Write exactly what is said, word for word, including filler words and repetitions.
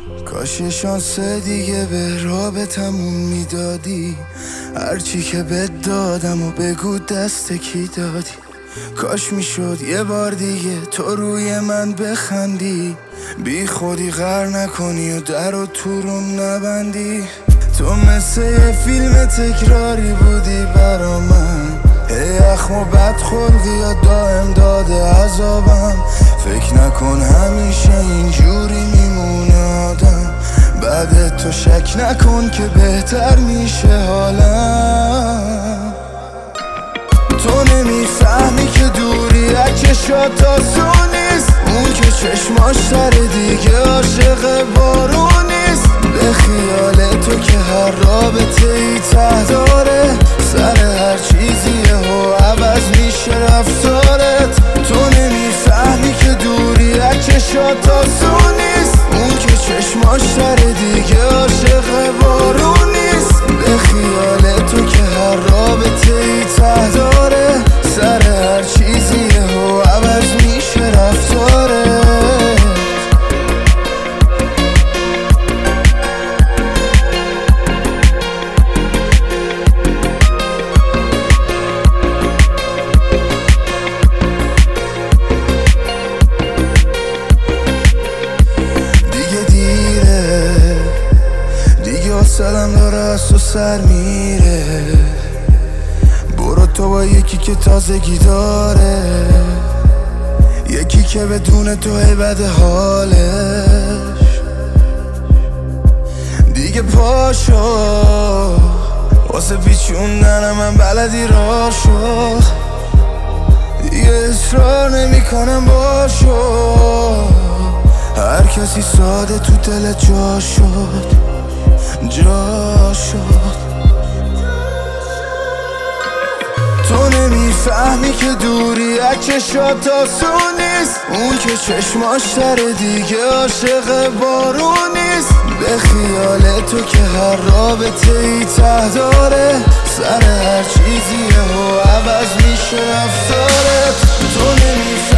کاش یه شانس دیگه به رابطمون میدادی، هرچی که بهت دادم و بگو دست کی دادی. کاش میشد یه بار دیگه تو روی من بخندی، بی خودی غر نکنی و در و تو روم نبندی. تو مثل یه فیلم تکراری بودی برا من، هی اخم و بدخلقی یا دائم داده عذابم. فکر نکن همیشه اینجوری میمونه آدم، بعد تو شک نکن که بهتر میشه حالم. تو نمیفهمی که دوری از چشات آسون نیست، اون که چشماش سر دیگه عاشق بارون نیست. به خیال تو که هر رابطه ای ته داره، سر هر چیزیه و عوض میشه رفتارت. تو نمیفهمی که دوری از چشات آسون نیست، اون که چشماش سر دیگه عاشق بارون نیست. به خیال تو که هر رابطه ای ته داره، سر هر چیزیه و عوض میشه رفتارت. سلام داره از تو سر میره، برو تو با یکی که تازگی داره، یکی که بدون تو هیبت حالش. دیگه پاشو واسه پیچوندن من بلدی راشو، دیگه اصرار نمی کنم باشو. هر کسی ساده تو دل جا شد جا شد. تو نمیفهمی که دوری از چشات آسون نیست، اون که چشماش سر دیگه عاشق بارون نیست. به خیال تو که هر رابطه ای ته داره، سر هر چیزیه و عوض میشه رفتارت. تو نمیفهمی